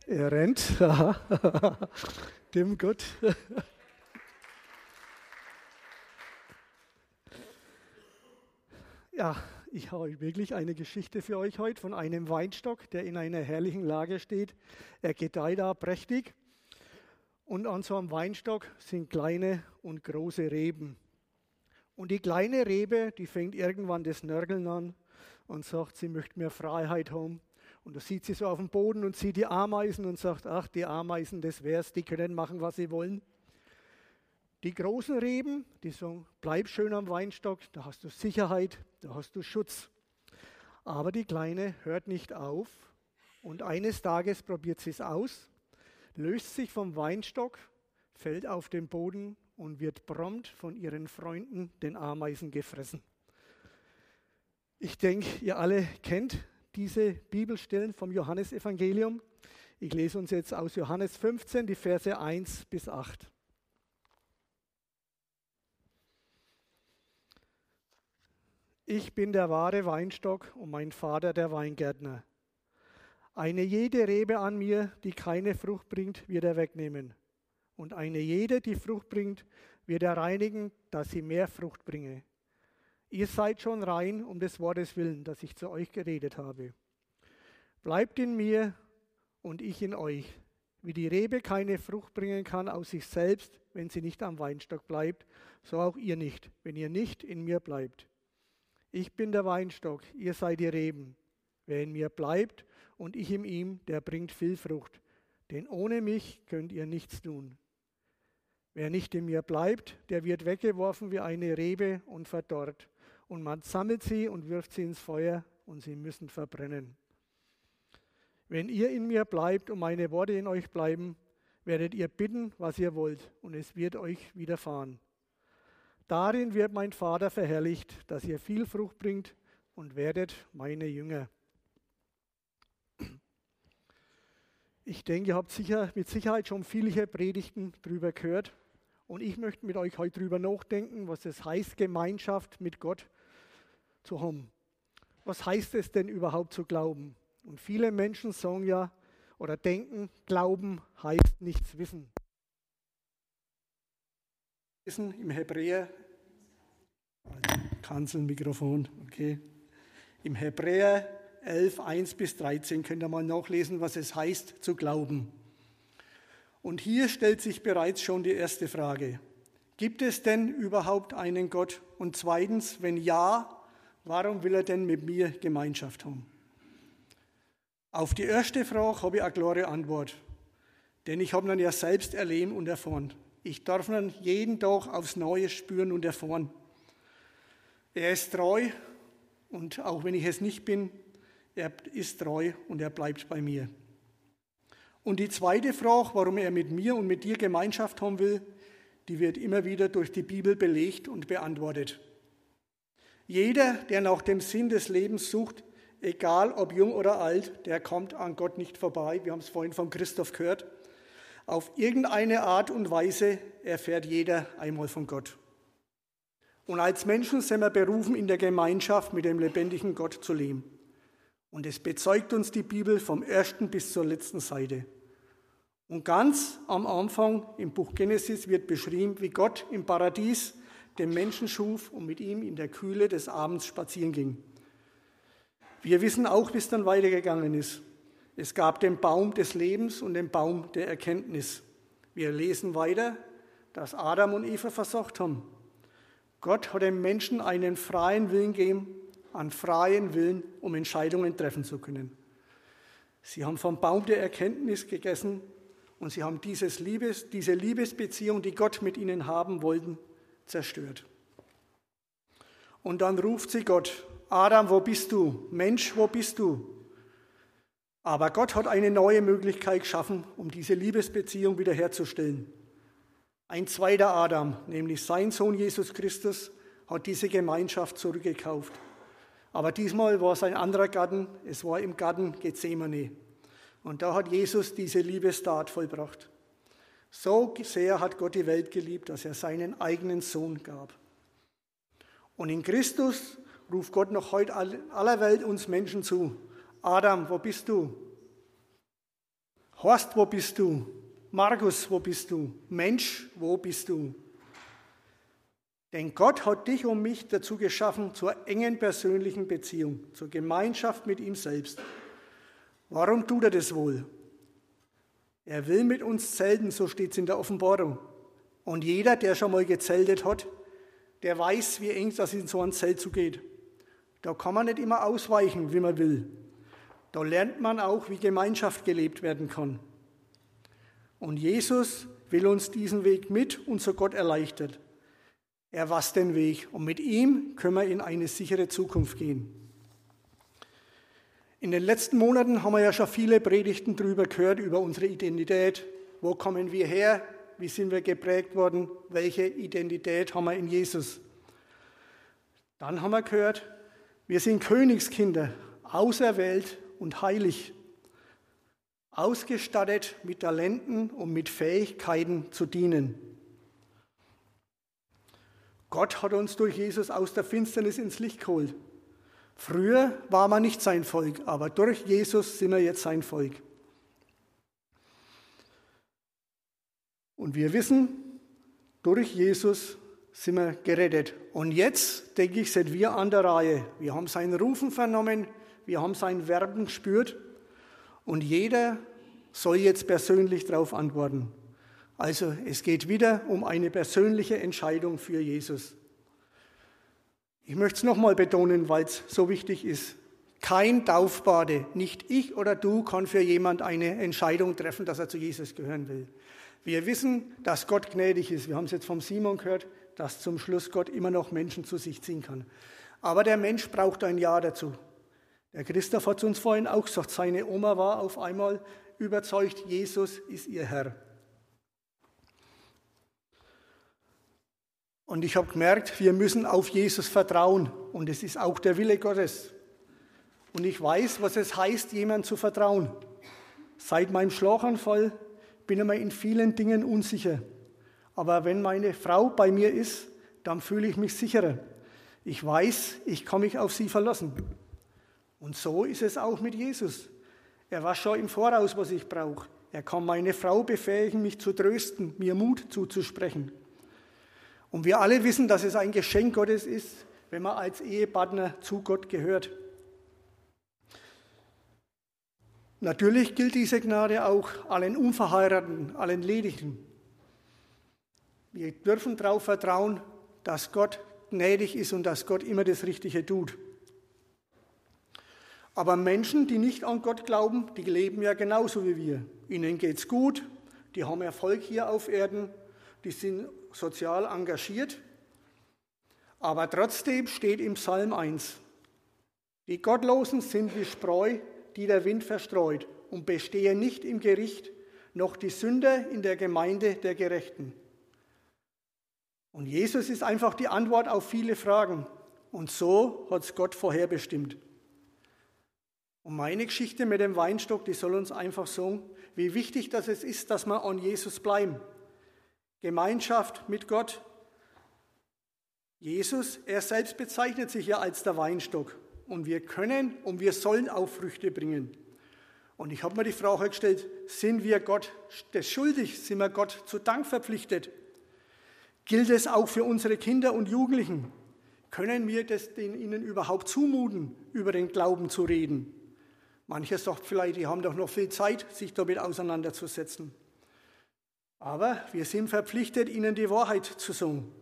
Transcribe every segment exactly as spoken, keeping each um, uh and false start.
Er rennt. Dem gut. Ja, ich habe wirklich eine Geschichte für euch heute von einem Weinstock, der in einer herrlichen Lage steht. Er gedeiht da prächtig. Und an so einem Weinstock sind kleine und große Reben. Und die kleine Rebe, die fängt irgendwann das Nörgeln an und sagt, sie möchte mehr Freiheit haben. Und da sieht sie so auf dem Boden und sieht die Ameisen und sagt, ach, die Ameisen, das wär's, die können machen, was sie wollen. Die großen Reben, die sagen, bleib schön am Weinstock, da hast du Sicherheit, da hast du Schutz. Aber die Kleine hört nicht auf und eines Tages probiert sie es aus, löst sich vom Weinstock, fällt auf den Boden und wird prompt von ihren Freunden, den Ameisen, gefressen. Ich denke, ihr alle kennt diese Bibelstellen vom Johannesevangelium. Ich lese uns jetzt aus Johannes fünfzehn, die Verse eins bis acht. Ich bin der wahre Weinstock und mein Vater der Weingärtner. Eine jede Rebe an mir, die keine Frucht bringt, wird er wegnehmen. Und eine jede, die Frucht bringt, wird er reinigen, dass sie mehr Frucht bringe. Ihr seid schon rein um des Wortes willen, das ich zu euch geredet habe. Bleibt in mir und ich in euch. Wie die Rebe keine Frucht bringen kann aus sich selbst, wenn sie nicht am Weinstock bleibt, so auch ihr nicht, wenn ihr nicht in mir bleibt. Ich bin der Weinstock, ihr seid die Reben. Wer in mir bleibt und ich in ihm, der bringt viel Frucht. Denn ohne mich könnt ihr nichts tun. Wer nicht in mir bleibt, der wird weggeworfen wie eine Rebe und verdorrt. Und man sammelt sie und wirft sie ins Feuer und sie müssen verbrennen. Wenn ihr in mir bleibt und meine Worte in euch bleiben, werdet ihr bitten, was ihr wollt, und es wird euch widerfahren. Darin wird mein Vater verherrlicht, dass ihr viel Frucht bringt und werdet meine Jünger. Ich denke, ihr habt sicher, mit Sicherheit schon viele Predigten darüber gehört. Und ich möchte mit euch heute darüber nachdenken, was es heißt, Gemeinschaft mit Gott zu haben. Was heißt es denn überhaupt zu glauben? Und viele Menschen sagen ja oder denken, Glauben heißt nichts wissen. Wissen im Hebräer, Kanzelmikrofon, okay. Im Hebräer elf, eins bis dreizehn könnt ihr mal nachlesen, was es heißt zu glauben. Und hier stellt sich bereits schon die erste Frage. Gibt es denn überhaupt einen Gott? Und zweitens, wenn ja, warum will er denn mit mir Gemeinschaft haben? Auf die erste Frage habe ich eine klare Antwort. Denn ich habe ihn ja selbst erlebt und erfahren. Ich darf ihn jeden Tag aufs Neue spüren und erfahren. Er ist treu und auch wenn ich es nicht bin, er ist treu und er bleibt bei mir. Und die zweite Frage, warum er mit mir und mit dir Gemeinschaft haben will, die wird immer wieder durch die Bibel belegt und beantwortet. Jeder, der nach dem Sinn des Lebens sucht, egal ob jung oder alt, der kommt an Gott nicht vorbei. Wir haben es vorhin von Christoph gehört. Auf irgendeine Art und Weise erfährt jeder einmal von Gott. Und als Menschen sind wir berufen, in der Gemeinschaft mit dem lebendigen Gott zu leben. Und es bezeugt uns die Bibel vom ersten bis zur letzten Seite. Und ganz am Anfang im Buch Genesis wird beschrieben, wie Gott im Paradies den Menschen schuf und mit ihm in der Kühle des Abends spazieren ging. Wir wissen auch, wie es dann weitergegangen ist. Es gab den Baum des Lebens und den Baum der Erkenntnis. Wir lesen weiter, dass Adam und Eva versagt haben. Gott hat dem Menschen einen freien Willen gegeben, einen freien Willen, um Entscheidungen treffen zu können. Sie haben vom Baum der Erkenntnis gegessen und sie haben dieses Liebes, diese Liebesbeziehung, die Gott mit ihnen haben wollte, zerstört. Und dann ruft sie Gott, Adam, wo bist du? Mensch, wo bist du? Aber Gott hat eine neue Möglichkeit geschaffen, um diese Liebesbeziehung wiederherzustellen. Ein zweiter Adam, nämlich sein Sohn Jesus Christus, hat diese Gemeinschaft zurückgekauft. Aber diesmal war es ein anderer Garten, es war im Garten Gethsemane. Und da hat Jesus diese Liebestat vollbracht. So sehr hat Gott die Welt geliebt, dass er seinen eigenen Sohn gab. Und in Christus ruft Gott noch heute aller Welt uns Menschen zu. Adam, wo bist du? Horst, wo bist du? Markus, wo bist du? Mensch, wo bist du? Denn Gott hat dich und mich dazu geschaffen, zur engen persönlichen Beziehung, zur Gemeinschaft mit ihm selbst. Warum tut er das wohl? Er will mit uns zelten, so steht es in der Offenbarung. Und jeder, der schon mal gezeltet hat, der weiß, wie eng das in so ein Zelt zugeht. Da kann man nicht immer ausweichen, wie man will. Da lernt man auch, wie Gemeinschaft gelebt werden kann. Und Jesus will uns diesen Weg mit und zu Gott erleichtern. Er weiß den Weg und mit ihm können wir in eine sichere Zukunft gehen. In den letzten Monaten haben wir ja schon viele Predigten darüber gehört, über unsere Identität. Wo kommen wir her? Wie sind wir geprägt worden? Welche Identität haben wir in Jesus? Dann haben wir gehört, wir sind Königskinder, auserwählt und heilig, ausgestattet mit Talenten und mit Fähigkeiten zu dienen. Gott hat uns durch Jesus aus der Finsternis ins Licht geholt. Früher war man nicht sein Volk, aber durch Jesus sind wir jetzt sein Volk. Und wir wissen, durch Jesus sind wir gerettet. Und jetzt, denke ich, sind wir an der Reihe. Wir haben sein Rufen vernommen, wir haben sein Werben gespürt und jeder soll jetzt persönlich darauf antworten. Also es geht wieder um eine persönliche Entscheidung für Jesus. Ich möchte es nochmal betonen, weil es so wichtig ist. Kein Taufbade, nicht ich oder du, kann für jemand eine Entscheidung treffen, dass er zu Jesus gehören will. Wir wissen, dass Gott gnädig ist. Wir haben es jetzt vom Simon gehört, dass zum Schluss Gott immer noch Menschen zu sich ziehen kann. Aber der Mensch braucht ein Ja dazu. Der Christoph hat es uns vorhin auch gesagt, seine Oma war auf einmal überzeugt, Jesus ist ihr Herr. Und ich habe gemerkt, wir müssen auf Jesus vertrauen. Und es ist auch der Wille Gottes. Und ich weiß, was es heißt, jemandem zu vertrauen. Seit meinem Schlaganfall bin ich mir in vielen Dingen unsicher. Aber wenn meine Frau bei mir ist, dann fühle ich mich sicherer. Ich weiß, ich kann mich auf sie verlassen. Und so ist es auch mit Jesus. Er weiß schon im Voraus, was ich brauche. Er kann meine Frau befähigen, mich zu trösten, mir Mut zuzusprechen. Und wir alle wissen, dass es ein Geschenk Gottes ist, wenn man als Ehepartner zu Gott gehört. Natürlich gilt diese Gnade auch allen Unverheirateten, allen Ledigen. Wir dürfen darauf vertrauen, dass Gott gnädig ist und dass Gott immer das Richtige tut. Aber Menschen, die nicht an Gott glauben, die leben ja genauso wie wir. Ihnen geht's gut, die haben Erfolg hier auf Erden, die sind sozial engagiert. Aber trotzdem steht im Psalm eins, die Gottlosen sind wie Spreu, die der Wind verstreut und bestehen nicht im Gericht, noch die Sünder in der Gemeinde der Gerechten. Und Jesus ist einfach die Antwort auf viele Fragen. Und so hat es Gott vorherbestimmt. Und meine Geschichte mit dem Weinstock, die soll uns einfach sagen, wie wichtig das es ist, dass wir an Jesus bleiben. Gemeinschaft mit Gott. Jesus, er selbst bezeichnet sich ja als der Weinstock. Und wir können und wir sollen auch Früchte bringen. Und ich habe mir die Frage gestellt, sind wir Gott das schuldig? Sind wir Gott zu Dank verpflichtet? Gilt es auch für unsere Kinder und Jugendlichen? Können wir das ihnen überhaupt zumuten, über den Glauben zu reden? Mancher sagt vielleicht, die haben doch noch viel Zeit, sich damit auseinanderzusetzen. Aber wir sind verpflichtet, ihnen die Wahrheit zu sagen.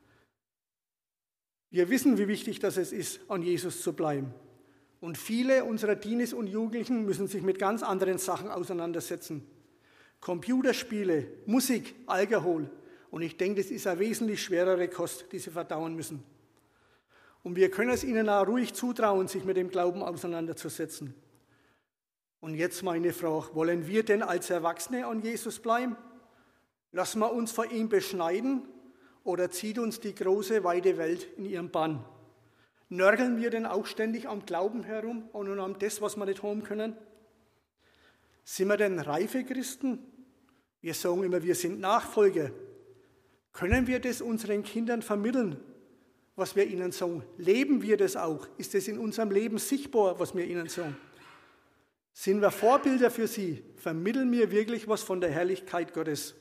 Wir wissen, wie wichtig das ist, an Jesus zu bleiben. Und viele unserer Teenies und Jugendlichen müssen sich mit ganz anderen Sachen auseinandersetzen. Computerspiele, Musik, Alkohol. Und ich denke, das ist eine wesentlich schwerere Kost, die sie verdauen müssen. Und wir können es ihnen auch ruhig zutrauen, sich mit dem Glauben auseinanderzusetzen. Und jetzt meine Frage, wollen wir denn als Erwachsene an Jesus bleiben? Lassen wir uns vor ihm beschneiden oder zieht uns die große, weite Welt in ihren Bann? Nörgeln wir denn auch ständig am Glauben herum und an das, was wir nicht haben können? Sind wir denn reife Christen? Wir sagen immer, wir sind Nachfolger. Können wir das unseren Kindern vermitteln, was wir ihnen sagen? Leben wir das auch? Ist das in unserem Leben sichtbar, was wir ihnen sagen? Sind wir Vorbilder für sie? Vermitteln wir wirklich was von der Herrlichkeit Gottes?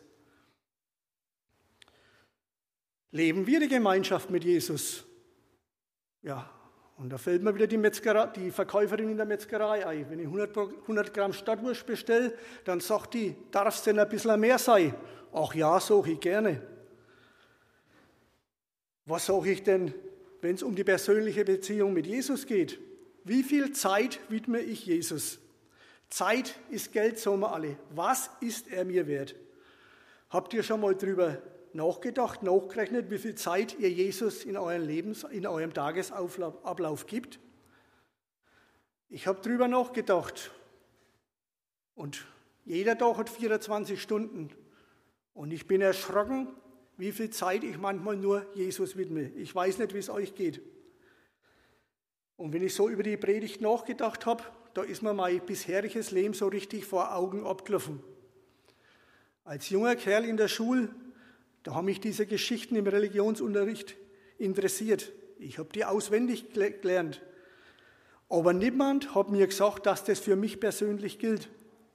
Leben wir die Gemeinschaft mit Jesus? Ja, und da fällt mir wieder die, Metzgerei, die Verkäuferin in der Metzgerei ein. Wenn ich hundert Gramm Stadtwurst bestelle, dann sagt die, darf es denn ein bisschen mehr sein? Ach ja, sage ich gerne. Was sage ich denn, wenn es um die persönliche Beziehung mit Jesus geht? Wie viel Zeit widme ich Jesus? Zeit ist Geld, sagen wir alle. Was ist er mir wert? Habt ihr schon mal drüber nachgedacht, nachgerechnet, wie viel Zeit ihr Jesus in eurem Lebens, in eurem Tagesablauf gibt? Ich habe drüber nachgedacht. Und jeder Tag hat vierundzwanzig Stunden. Und ich bin erschrocken, wie viel Zeit ich manchmal nur Jesus widme. Ich weiß nicht, wie es euch geht. Und wenn ich so über die Predigt nachgedacht habe, da ist mir mein bisheriges Leben so richtig vor Augen abgelaufen. Als junger Kerl in der Schule, da haben mich diese Geschichten im Religionsunterricht interessiert. Ich habe die auswendig gelernt. Aber niemand hat mir gesagt, dass das für mich persönlich gilt.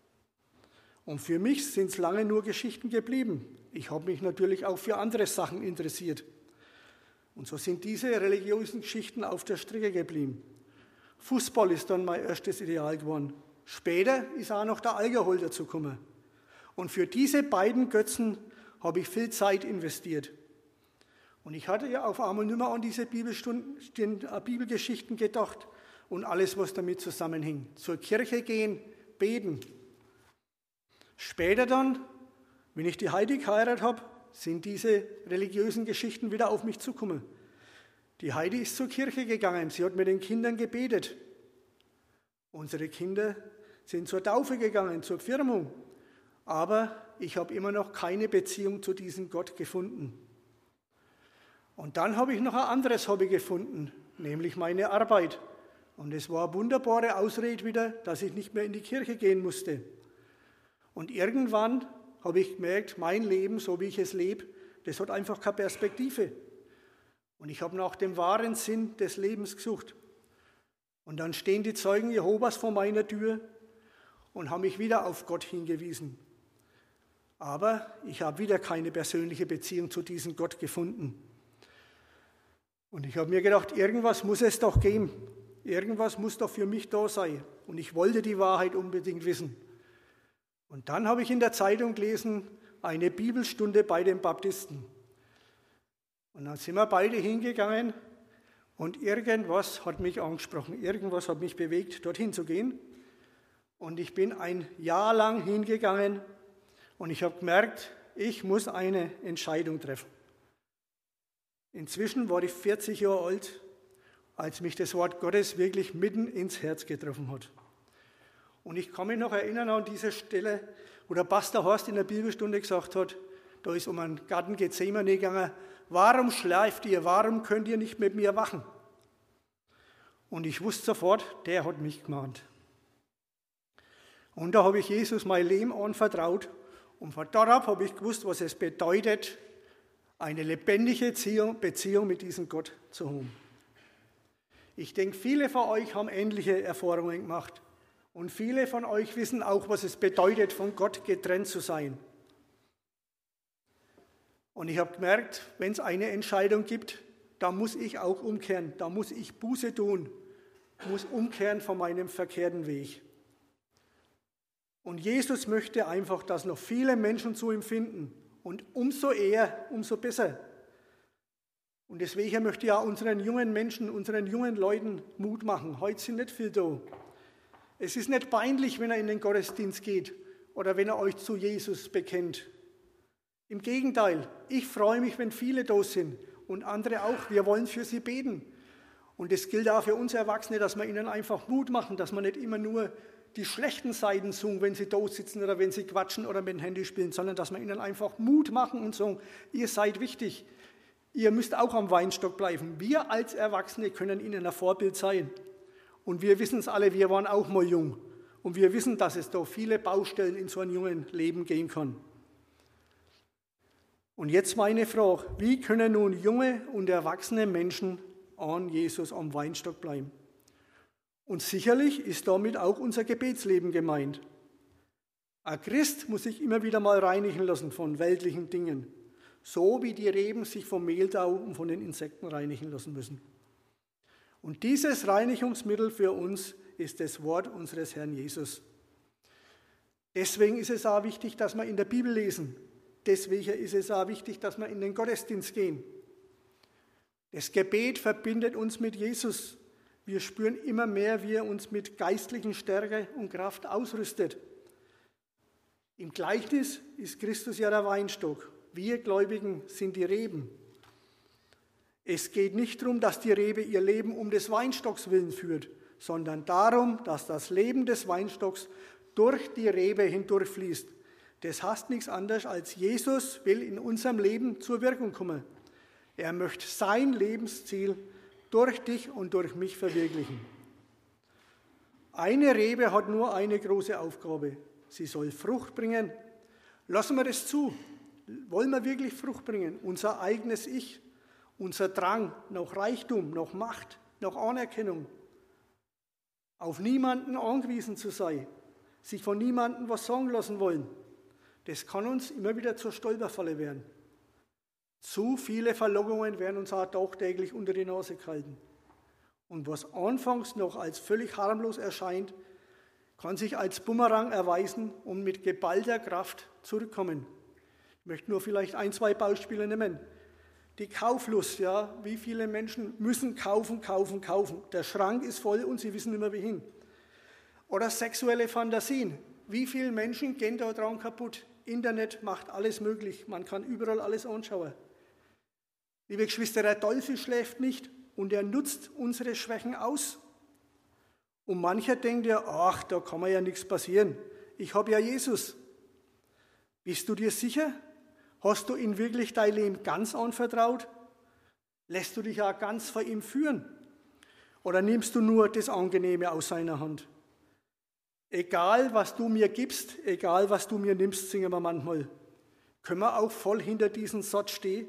Und für mich sind es lange nur Geschichten geblieben. Ich habe mich natürlich auch für andere Sachen interessiert. Und so sind diese religiösen Geschichten auf der Strecke geblieben. Fußball ist dann mein erstes Ideal geworden. Später ist auch noch der Alkohol dazu gekommen. Und für diese beiden Götzen habe ich viel Zeit investiert. Und ich hatte ja auf einmal nicht mehr an diese Bibelstunden, Bibelgeschichten gedacht und alles, was damit zusammenhing. Zur Kirche gehen, beten. Später dann, wenn ich die Heidi geheiratet habe, sind diese religiösen Geschichten wieder auf mich zugekommen. Die Heidi ist zur Kirche gegangen, sie hat mit den Kindern gebetet. Unsere Kinder sind zur Taufe gegangen, zur Firmung. Aber ich habe immer noch keine Beziehung zu diesem Gott gefunden. Und dann habe ich noch ein anderes Hobby gefunden, nämlich meine Arbeit. Und es war eine wunderbare Ausrede wieder, dass ich nicht mehr in die Kirche gehen musste. Und irgendwann habe ich gemerkt, mein Leben, so wie ich es lebe, das hat einfach keine Perspektive. Und ich habe nach dem wahren Sinn des Lebens gesucht. Und dann stehen die Zeugen Jehovas vor meiner Tür und haben mich wieder auf Gott hingewiesen. Aber ich habe wieder keine persönliche Beziehung zu diesem Gott gefunden. Und ich habe mir gedacht, irgendwas muss es doch geben. Irgendwas muss doch für mich da sein. Und ich wollte die Wahrheit unbedingt wissen. Und dann habe ich in der Zeitung gelesen, eine Bibelstunde bei den Baptisten. Und dann sind wir beide hingegangen und irgendwas hat mich angesprochen, irgendwas hat mich bewegt, dorthin zu gehen. Und ich bin ein Jahr lang hingegangen und ich habe gemerkt, ich muss eine Entscheidung treffen. Inzwischen war ich vierzig Jahre alt, als mich das Wort Gottes wirklich mitten ins Herz getroffen hat. Und ich kann mich noch erinnern an diese Stelle, wo der Pastor Horst in der Bibelstunde gesagt hat, da ist um einen Garten Gethsemane gegangen, warum schleift ihr, warum könnt ihr nicht mit mir wachen? Und ich wusste sofort, der hat mich gemahnt. Und da habe ich Jesus mein Leben anvertraut und von dort ab habe ich gewusst, was es bedeutet, eine lebendige Beziehung mit diesem Gott zu haben. Ich denke, viele von euch haben ähnliche Erfahrungen gemacht. Und viele von euch wissen auch, was es bedeutet, von Gott getrennt zu sein. Und ich habe gemerkt, wenn es eine Entscheidung gibt, da muss ich auch umkehren, da muss ich Buße tun, muss umkehren von meinem verkehrten Weg. Und Jesus möchte einfach, dass noch viele Menschen zu ihm finden. Und umso eher, umso besser. Und deswegen möchte ich auch unseren jungen Menschen, unseren jungen Leuten Mut machen. Heute sind nicht viele da. Es ist nicht peinlich, wenn er in den Gottesdienst geht oder wenn er euch zu Jesus bekennt. Im Gegenteil, ich freue mich, wenn viele da sind und andere auch. Wir wollen für sie beten. Und das gilt auch für uns Erwachsene, dass wir ihnen einfach Mut machen, dass man nicht immer nur die schlechten Seiten suchen, wenn sie da sitzen oder wenn sie quatschen oder mit dem Handy spielen, sondern dass wir ihnen einfach Mut machen und sagen, ihr seid wichtig, ihr müsst auch am Weinstock bleiben. Wir als Erwachsene können ihnen ein Vorbild sein. Und wir wissen es alle, wir waren auch mal jung. Und wir wissen, dass es da viele Baustellen in so einem jungen Leben gehen kann. Und jetzt meine Frage, wie können nun junge und erwachsene Menschen an Jesus am Weinstock bleiben? Und sicherlich ist damit auch unser Gebetsleben gemeint. Ein Christ muss sich immer wieder mal reinigen lassen von weltlichen Dingen, so wie die Reben sich vom Mehltau und von den Insekten reinigen lassen müssen. Und dieses Reinigungsmittel für uns ist das Wort unseres Herrn Jesus. Deswegen ist es auch wichtig, dass wir in der Bibel lesen. Deswegen ist es auch wichtig, dass wir in den Gottesdienst gehen. Das Gebet verbindet uns mit Jesus. Wir spüren immer mehr, wie er uns mit geistlichen Stärke und Kraft ausrüstet. Im Gleichnis ist Christus ja der Weinstock. Wir Gläubigen sind die Reben. Es geht nicht darum, dass die Rebe ihr Leben um des Weinstocks willen führt, sondern darum, dass das Leben des Weinstocks durch die Rebe hindurchfließt. Das heißt nichts anderes, als Jesus will in unserem Leben zur Wirkung kommen. Er möchte sein Lebensziel durch dich und durch mich verwirklichen. Eine Rebe hat nur eine große Aufgabe. Sie soll Frucht bringen. Lassen wir das zu. Wollen wir wirklich Frucht bringen? Unser eigenes Ich, unser Drang nach Reichtum, nach Macht, nach Anerkennung. Auf niemanden angewiesen zu sein, sich von niemandem was sagen lassen wollen. Das kann uns immer wieder zur Stolperfalle werden. Zu viele Verlockungen werden uns auch tagtäglich unter die Nase gehalten. Und was anfangs noch als völlig harmlos erscheint, kann sich als Bumerang erweisen und mit geballter Kraft zurückkommen. Ich möchte nur vielleicht ein, zwei Beispiele nennen. Die Kauflust, ja, wie viele Menschen müssen kaufen, kaufen, kaufen. Der Schrank ist voll und sie wissen nicht mehr wohin. Oder sexuelle Fantasien. Wie viele Menschen gehen da dran kaputt? Internet macht alles möglich. Man kann überall alles anschauen. Liebe Geschwister, der Teufel schläft nicht und er nutzt unsere Schwächen aus. Und mancher denkt ja, ach, da kann mir ja nichts passieren. Ich habe ja Jesus. Bist du dir sicher? Hast du ihm wirklich dein Leben ganz anvertraut? Lässt du dich auch ganz vor ihm führen? Oder nimmst du nur das Angenehme aus seiner Hand? Egal, was du mir gibst, egal, was du mir nimmst, singen wir manchmal. Können wir auch voll hinter diesem Satz stehen?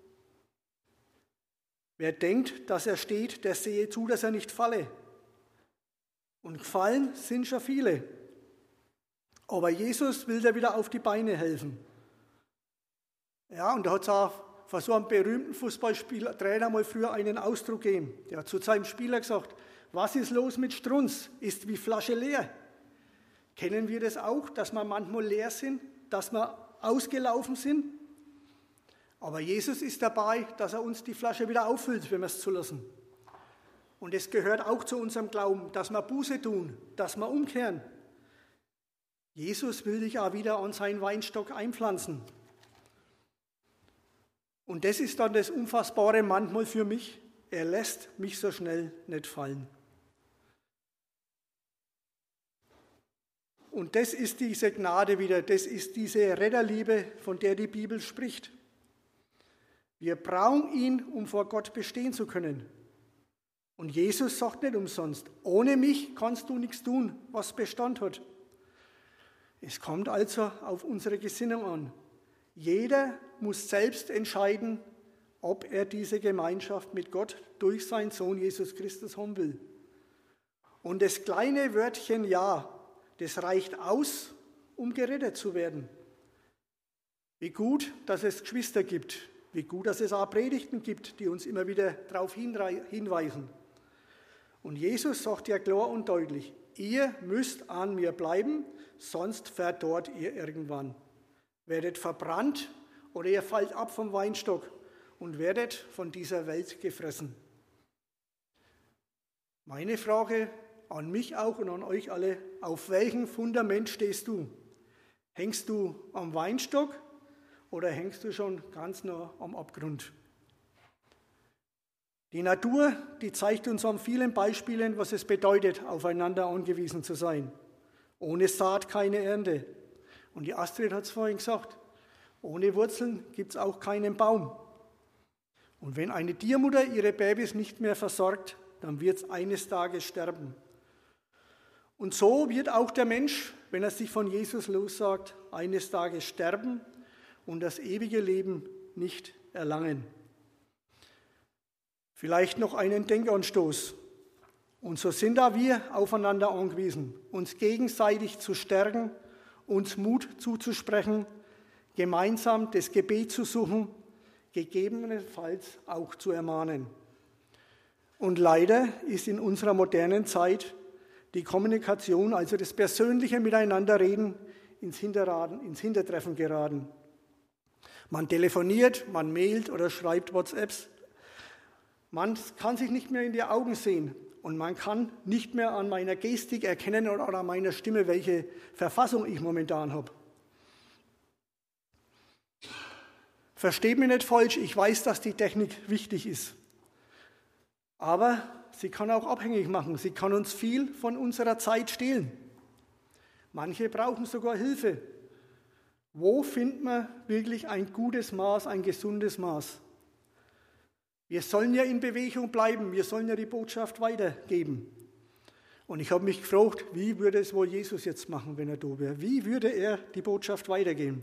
Wer denkt, dass er steht, der sehe zu, dass er nicht falle. Und gefallen sind schon viele. Aber Jesus will dir wieder auf die Beine helfen. Ja, und da hat es auch von so einem berühmten Fußballspieler, Trainer mal früher einen Ausdruck gegeben. Der hat zu seinem Spieler gesagt, was ist los mit Strunz? Ist wie Flasche leer. Kennen wir das auch, dass wir manchmal leer sind, dass wir ausgelaufen sind? Aber Jesus ist dabei, dass er uns die Flasche wieder auffüllt, wenn wir es zulassen. Und es gehört auch zu unserem Glauben, dass wir Buße tun, dass wir umkehren. Jesus will dich auch wieder an seinen Weinstock einpflanzen. Und das ist dann das Unfassbare manchmal für mich. Er lässt mich so schnell nicht fallen. Und das ist diese Gnade wieder, das ist diese Retterliebe, von der die Bibel spricht. Wir brauchen ihn, um vor Gott bestehen zu können. Und Jesus sagt nicht umsonst, ohne mich kannst du nichts tun, was Bestand hat. Es kommt also auf unsere Gesinnung an. Jeder muss selbst entscheiden, ob er diese Gemeinschaft mit Gott durch seinen Sohn Jesus Christus haben will. Und das kleine Wörtchen Ja, das reicht aus, um gerettet zu werden. Wie gut, dass es Geschwister gibt. Wie gut, dass es auch Predigten gibt, die uns immer wieder darauf hinweisen. Und Jesus sagt ja klar und deutlich, ihr müsst an mir bleiben, sonst verdorrt ihr irgendwann. Werdet verbrannt oder ihr fallt ab vom Weinstock und werdet von dieser Welt gefressen. Meine Frage an mich auch und an euch alle, auf welchem Fundament stehst du? Hängst du am Weinstock oder hängst du schon ganz nah am Abgrund? Die Natur, die zeigt uns an vielen Beispielen, was es bedeutet, aufeinander angewiesen zu sein. Ohne Saat keine Ernte. Und die Astrid hat es vorhin gesagt, ohne Wurzeln gibt es auch keinen Baum. Und wenn eine Tiermutter ihre Babys nicht mehr versorgt, dann wird es eines Tages sterben. Und so wird auch der Mensch, wenn er sich von Jesus lossagt, eines Tages sterben und das ewige Leben nicht erlangen. Vielleicht noch einen Denkanstoß. Und so sind da wir aufeinander angewiesen, uns gegenseitig zu stärken, uns Mut zuzusprechen, gemeinsam das Gebet zu suchen, gegebenenfalls auch zu ermahnen. Und leider ist in unserer modernen Zeit die Kommunikation, also das persönliche Miteinanderreden, ins Hinterraden, ins Hintertreffen geraten. Man telefoniert, man mailt oder schreibt WhatsApps. Man kann sich nicht mehr in die Augen sehen und man kann nicht mehr an meiner Gestik erkennen oder an meiner Stimme, welche Verfassung ich momentan habe. Versteht mich nicht falsch, ich weiß, dass die Technik wichtig ist. Aber sie kann auch abhängig machen. Sie kann uns viel von unserer Zeit stehlen. Manche brauchen sogar Hilfe. Wo findet man wirklich ein gutes Maß, ein gesundes Maß? Wir sollen ja in Bewegung bleiben, wir sollen ja die Botschaft weitergeben. Und ich habe mich gefragt, wie würde es wohl Jesus jetzt machen, wenn er da wäre? Wie würde er die Botschaft weitergeben?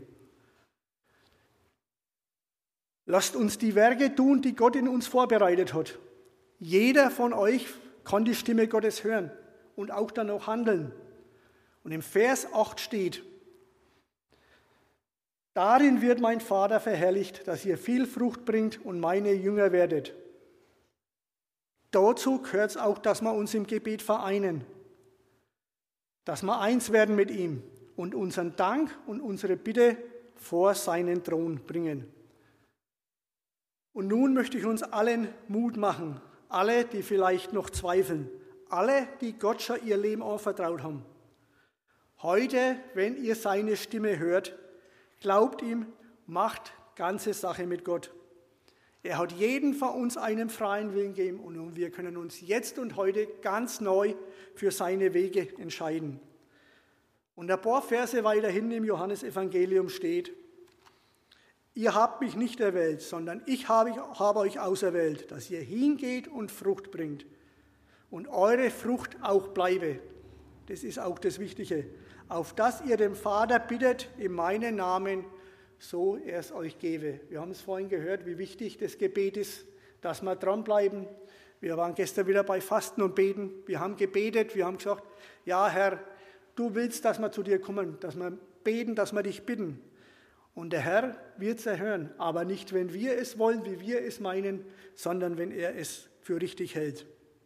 Lasst uns die Werke tun, die Gott in uns vorbereitet hat. Jeder von euch kann die Stimme Gottes hören und auch dann auch handeln. Und im Vers acht steht, darin wird mein Vater verherrlicht, dass ihr viel Frucht bringt und meine Jünger werdet. Dazu gehört es auch, dass wir uns im Gebet vereinen, dass wir eins werden mit ihm und unseren Dank und unsere Bitte vor seinen Thron bringen. Und nun möchte ich uns allen Mut machen, alle, die vielleicht noch zweifeln, alle, die Gott schon ihr Leben anvertraut haben. Heute, wenn ihr seine Stimme hört, glaubt ihm, macht ganze Sache mit Gott. Er hat jedem von uns einen freien Willen gegeben und wir können uns jetzt und heute ganz neu für seine Wege entscheiden. Und ein paar Verse weiter hinten im Johannesevangelium steht, ihr habt mich nicht erwählt, sondern ich habe, habe euch auserwählt, dass ihr hingeht und Frucht bringt und eure Frucht auch bleibe. Das ist auch das Wichtige. Auf dass ihr dem Vater bittet in meinen Namen, so er es euch gebe. Wir haben es vorhin gehört, wie wichtig das Gebet ist, dass wir dranbleiben. Wir waren gestern wieder bei Fasten und Beten. Wir haben gebetet, wir haben gesagt, ja Herr, du willst, dass wir zu dir kommen, dass wir beten, dass wir dich bitten. Und der Herr wird es erhören, aber nicht, wenn wir es wollen, wie wir es meinen, sondern wenn er es für richtig hält.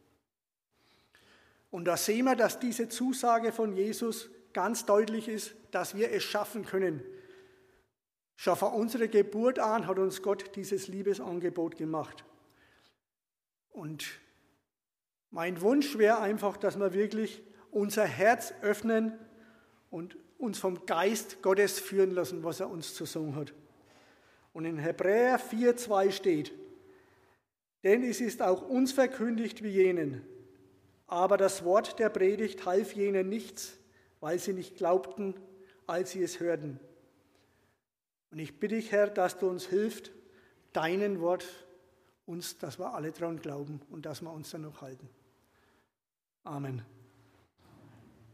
Und da sehen wir, dass diese Zusage von Jesus ganz deutlich ist, dass wir es schaffen können. Schon von unserer Geburt an hat uns Gott dieses Liebesangebot gemacht. Und mein Wunsch wäre einfach, dass wir wirklich unser Herz öffnen und uns vom Geist Gottes führen lassen, was er uns zu sagen hat. Und in Hebräer vier zwei steht, denn es ist auch uns verkündigt wie jenen, aber das Wort der Predigt half jenen nichts, weil sie nicht glaubten, als sie es hörten. Und ich bitte dich, Herr, dass du uns hilfst, deinen Wort, uns, dass wir alle dran glauben und dass wir uns dann noch halten. Amen.